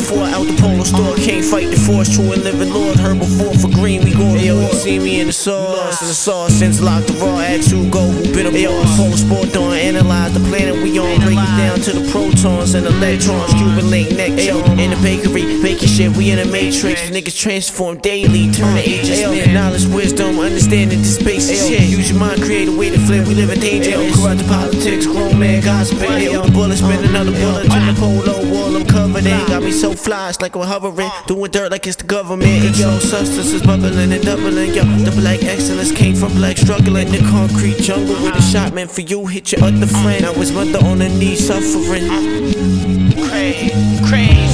before out the polo store. Can't fight the force, true and living Lord. Heard before for green, we go to yo, you see me in the sauce. In the sauce, since locked the raw, ask who go, who been a boss. Polo sport don't analyze the planet we on. Break it down to the protons and electrons. Cuban link neck choke in the bakery, baking shit, we in the matrix. Niggas transform daily, turn the ages. Knowledge, wisdom, understanding the space and shit. Use your mind, create a way to flip, we live in danger. Corrupt the politics, grown man, gossiping. The bullet, spin another bullet to the polo wall, I'm covered in. Got me so fly, it's like we're hovering. Doing dirt like it's the government. And yo, substance is bubbling and doubling. Yo, the black excellence came from black struggling. The concrete jungle with a shot meant for you, hit your other friend. I was mother on her knees suffering. Crazy.